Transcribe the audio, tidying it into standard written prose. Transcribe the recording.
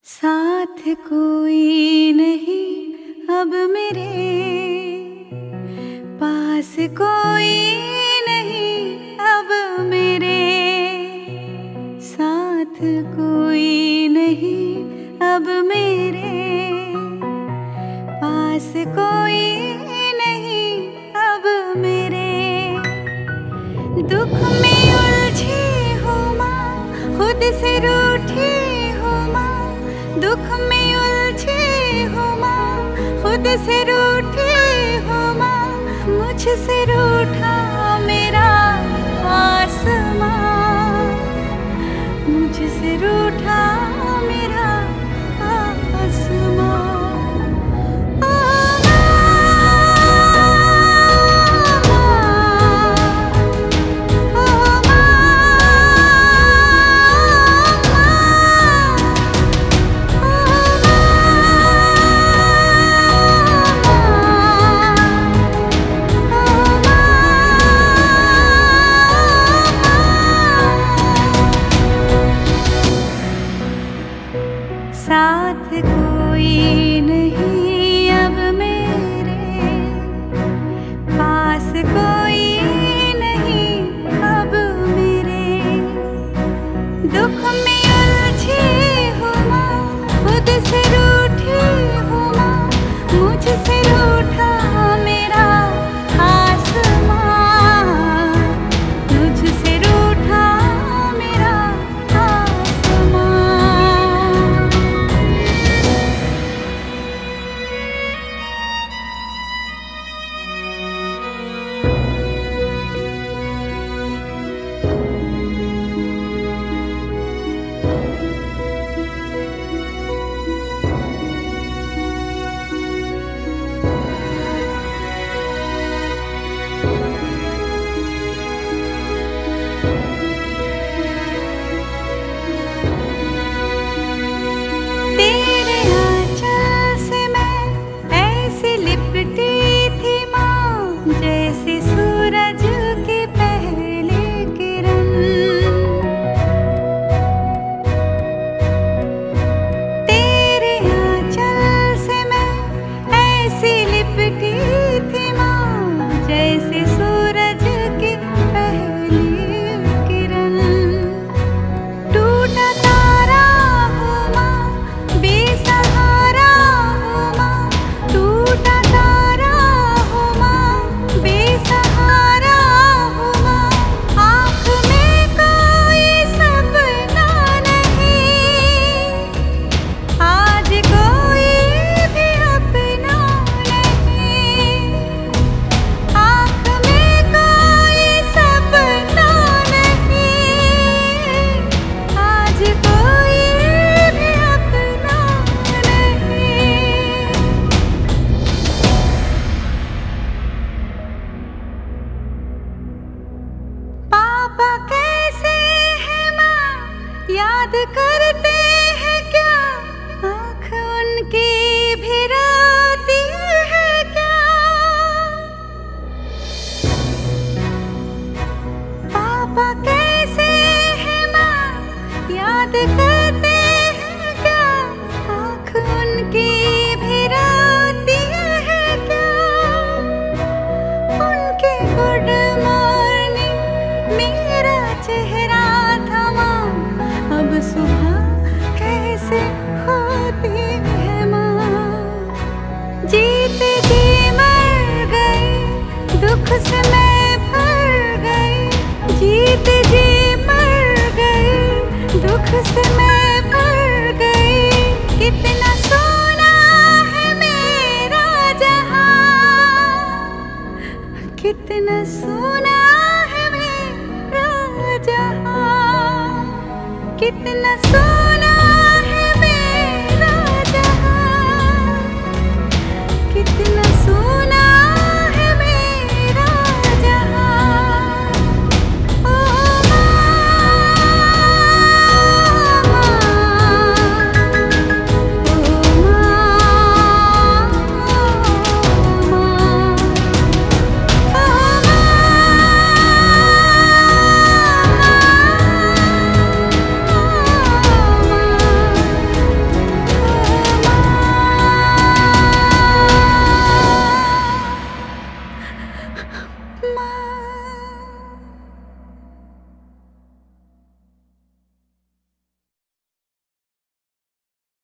साथ कोई नहीं अब मेरे, पास कोई नहीं अब मेरे, साथ कोई नहीं अब मेरे, पास कोई नहीं अब मेरे। दुख में उलझी हूँ माँ, खुद से रूठी हूँ माँ, दुख में उलझी हूँ माँ, खुद से रूठी हूँ माँ, मुझसे रूठा मेरा आसमां, मुझसे रूठा मेरा आसमां। साथ कोई नहीं अब मेरे, पास कोई नहीं अब मेरे, दुख में उलझी हूँ माँ, खुद से रूठी हूँ माँ, मुझसे रूठा मेरा आसमां, मुझसे रूठा मेरा आसमां। जैसे सूरज की पहली किरण, तेरे आंचल से मैं ऐसी लिपटी थी माँ, जैसे सूरज की पहली किरण। टूटा तारा हूँ माँ, बेसहारा हूँ माँ, टूटा तारा हूँ माँ, बेसहारा हूँ माँ, आँख में कोई सपना नहीं, आज कोई भी अपना नहीं, आँख में कोई सपना नहीं, आज कोई भी अपना नहीं। पापा कैसे हैं माँ, याद करते हैं क्या, आँख उनकी भी रोती है क्या, पापा कैसे हैं माँ, याद करते हैं क्या, आँख उनकी भी रोती है क्या, उनके गुड मॉर्निंग मेरा चेहरा था माँ, अब सुबह कैसे होती है माँ। जीते जी मर गई, दुख से मैं भर गई, जीते जी मर गई, दुख से मैं भर गई। कितना सोना है मेरा जहां, कितना सोना है मेरा जहां, कितना सोना है मेरा जहां, कितना सोना है मेरा माँ